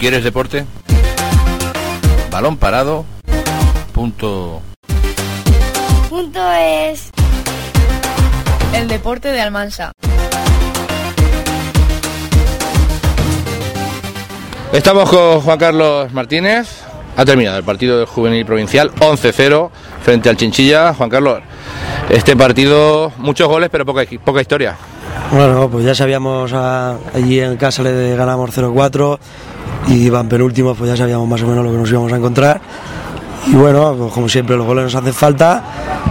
¿Quieres deporte? Balón parado. Punto es el deporte de Almansa. Estamos con Juan Carlos Martínez. Ha terminado el partido del Juvenil Provincial 11-0 frente al Chinchilla. Juan Carlos, este partido, muchos goles pero poca historia. Bueno, pues ya sabíamos, allí en casa le ganamos 0-4 y van penúltimos, pues ya sabíamos más o menos lo que nos íbamos a encontrar. Y bueno, pues como siempre los goles nos hacen falta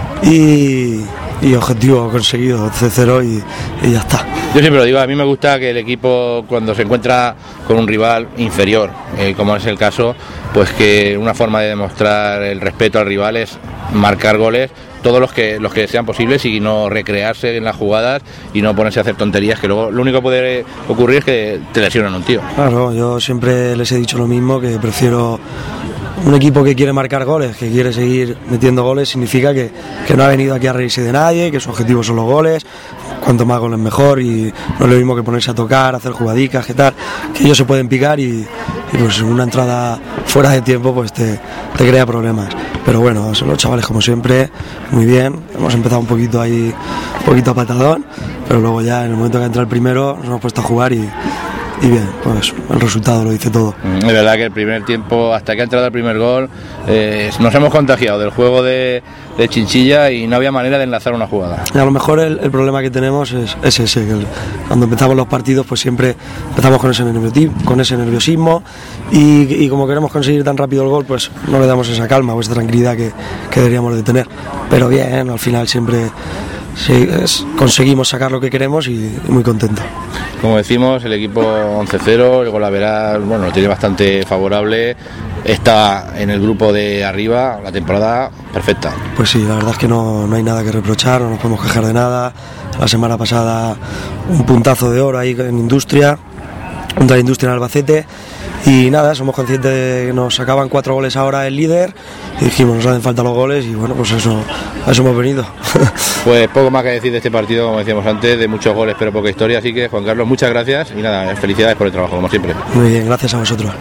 y objetivo conseguido, 11-0 y ya está. Yo siempre lo digo, a mí me gusta que el equipo cuando se encuentra con un rival inferior, como es el caso, pues que una forma de demostrar el respeto al rival es marcar goles, todos los que sean posibles y no recrearse en las jugadas y no ponerse a hacer tonterías, que luego lo único que puede ocurrir es que te lesionan a un tío. Claro, yo siempre les he dicho lo mismo, que prefiero un equipo que quiere marcar goles, que quiere seguir metiendo goles, significa que no ha venido aquí a reírse de nadie, que su objetivo son los goles, cuanto más goles mejor, y no es lo mismo que ponerse a tocar, hacer jugadicas, que tal, que ellos se pueden picar y pues una entrada fuera de tiempo pues te crea problemas. Pero bueno, son los chavales como siempre, muy bien, hemos empezado un poquito a patadón, pero luego ya en el momento que entra el primero nos hemos puesto a jugar y bien, pues el resultado lo dice todo. Es verdad que el primer tiempo, hasta que ha entrado el primer gol, nos hemos contagiado del juego de Chinchilla y no había manera de enlazar una jugada. Y a lo mejor el problema que tenemos es ese, que cuando empezamos los partidos pues siempre empezamos con ese nerviosismo y como queremos conseguir tan rápido el gol, pues no le damos esa calma o esa tranquilidad que deberíamos de tener. Pero bien, al final siempre conseguimos sacar lo que queremos y muy contento. Como decimos, el equipo 11-0, el golaveral, bueno, lo tiene bastante favorable, está en el grupo de arriba, la temporada perfecta. Pues sí, la verdad es que no hay nada que reprochar, no nos podemos quejar de nada. La semana pasada un puntazo de oro ahí en Industria, contra la Industria en Albacete. Y nada, somos conscientes de que nos sacaban 4 goles ahora el líder y dijimos, nos hacen falta los goles y bueno, pues a eso hemos venido. Pues poco más que decir de este partido, como decíamos antes, de muchos goles pero poca historia, así que Juan Carlos, muchas gracias y nada, felicidades por el trabajo, como siempre. Muy bien, gracias a vosotros.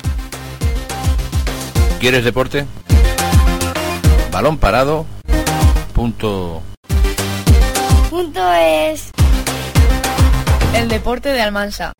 ¿Quieres deporte? Balón parado. Punto es el deporte de Almansa.